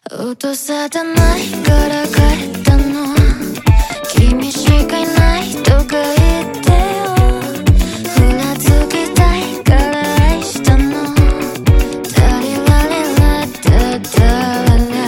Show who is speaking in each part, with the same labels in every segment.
Speaker 1: 音沙汰ないから帰ったの。君しかいないとか言ってよ。ふらつきたいから愛したの。タリラリラタタララ。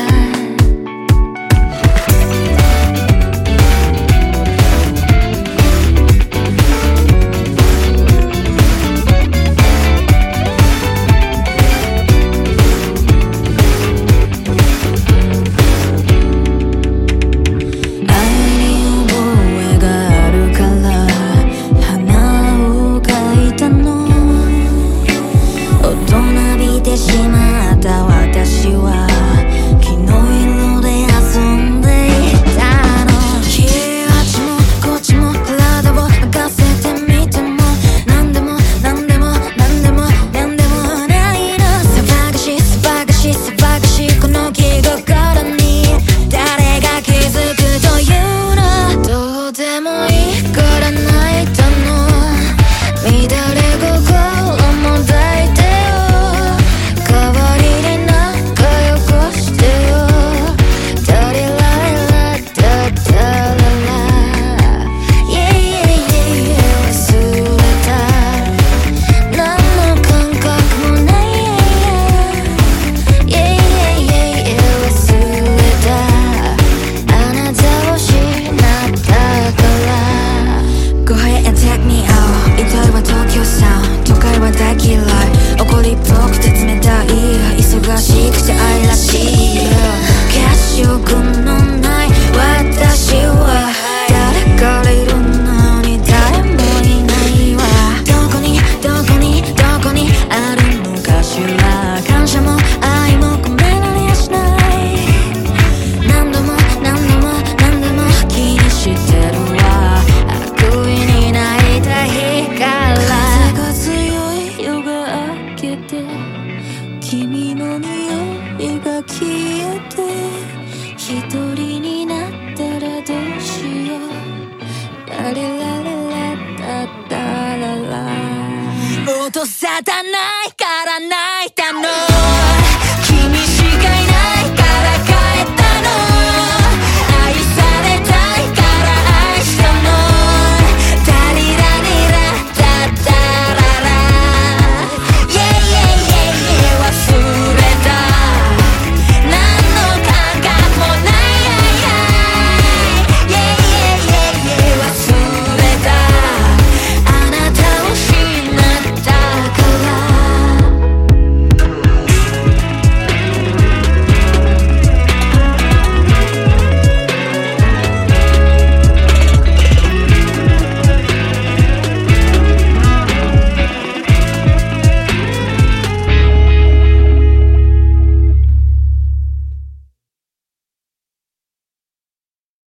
Speaker 1: しまった私は木の色で遊んでいたの。あっちもこっちも体を任せてみても何でも何でも何でも何でもないの。騒がしい騒がしい騒がしいこの気心に誰が気づくというの。どうでもいいから泣いたの。乱れ心も抱いて怒りっぽくて冷たい忙しくて愛らしい血色のない私は誰からいるのに誰もいないわ。どこにどこにどこにあるのかしら。感謝も愛も込められやしない。何度も何度も何度も気にしてるわ。悪意になりたいから風が強い夜が明けて君の匂いが消えて一人になったらどうしよう。ラリラリラタタララ。音沙汰ない